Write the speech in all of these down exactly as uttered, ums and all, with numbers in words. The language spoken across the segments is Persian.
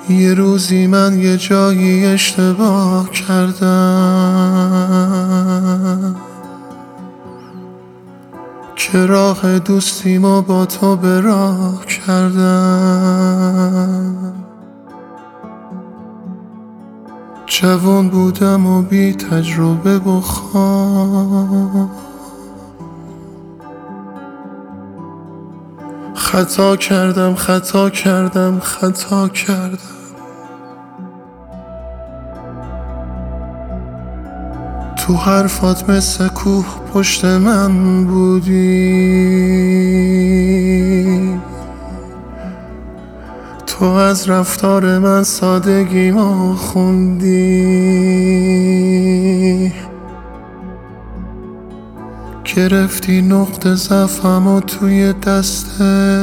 یه روزی من یه جایی اشتباه کردم که راه دوستیمو با تو به راه کردم. جوان بودم و بی تجربه و خام، خطا کردم خطا کردم خطا کردم. تو حرفات مثل کوه پشت من بودی، تو از رفتار من سادگیمو خوندی، گرفتی نقطه ضعفمو توی دستت،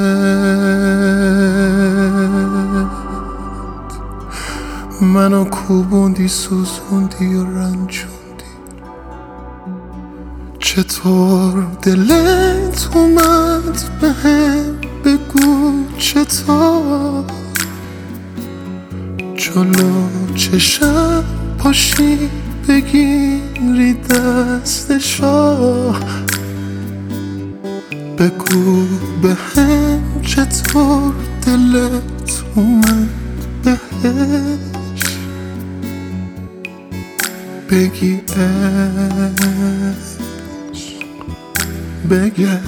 منو کوبوندی سوزوندی و رنجوندی. چطور دلت اومد بهم بگو چطور، جلو چشم پاشی بگیری دستشو، بگو بهم چطور دلت اومد بهش بگی بگش.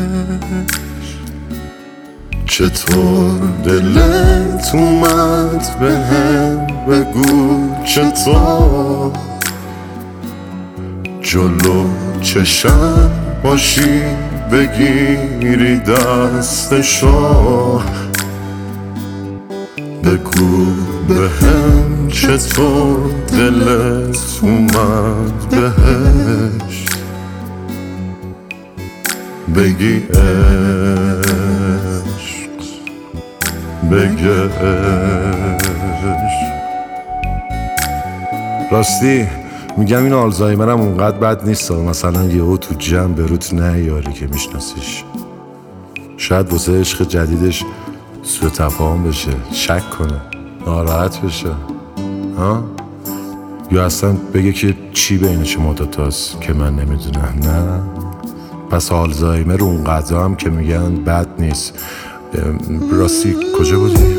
چطور دلت اومد بهم بگو چطور، جلو چشم باشی بگیری دستشو، بگو بهم چطور دلت اومد بهش بگی عشق بگش. راستی میگم این آلزایمرم اونقدر بد نیست، مثلا یهو تو جمع به روت نیاری که میشناسیش، شاید واسه عشق جدیدش سوء تفاهم بشه، شک کنه، ناراحت بشه ها؟ یا اصلا بگه که چی بین شما دوتاست که من نمیدونم. نه پس آلزایمر اونقدر هم که میگن بد نیست. راستی کجا بودی؟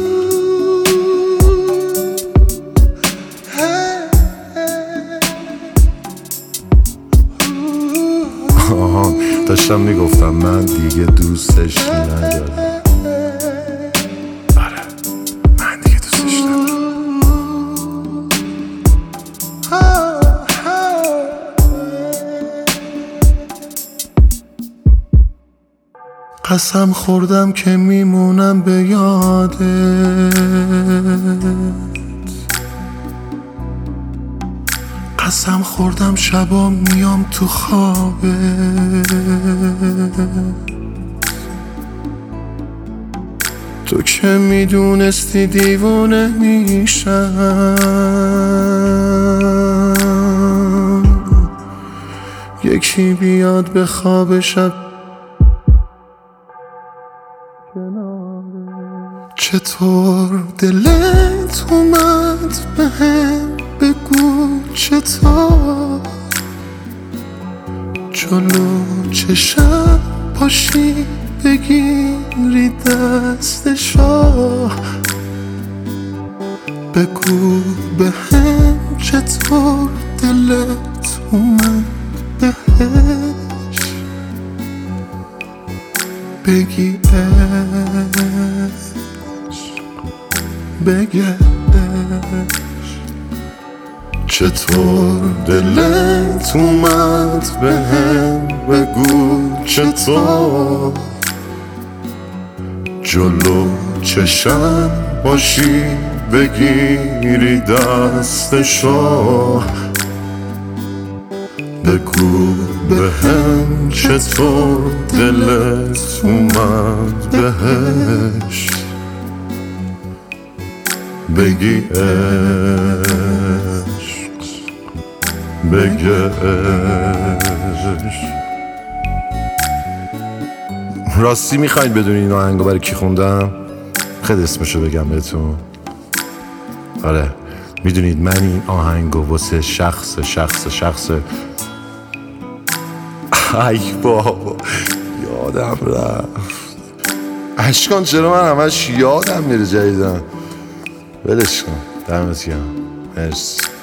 آها داشتم میگفتم من دیگه دوستش ندارم. آره من دیگه دوستش ندارم. قسم خوردم که میمونم به یادت، قسم خوردم شبا میام تو خوابت، تو که میدونستی دیوونه میشم، یکی بیاد به خواب شب. چطور دلت اومد بهم بگو چطور، جلو چشم پاشی بگیری دستشو، بگو بهم چطور دلت اومد بهش بگی بگش. چطور دلت اومد بهم بگو چطور، جلو چشم باشی بگیری دستشو، بگو بهم چطور دلت اومد بهش بگی عشق بگش. راستی میخواید بدونی این آهنگو برای کی خوندم؟ خیلی اسمشو بگم بهتون. آره میدونید من این آهنگو واسه شخص شخص شخص ای بابا یادم رفت اشکان، چرا من همش یادم میره جدیدن. ولش کن، دمت گرم، مرسی.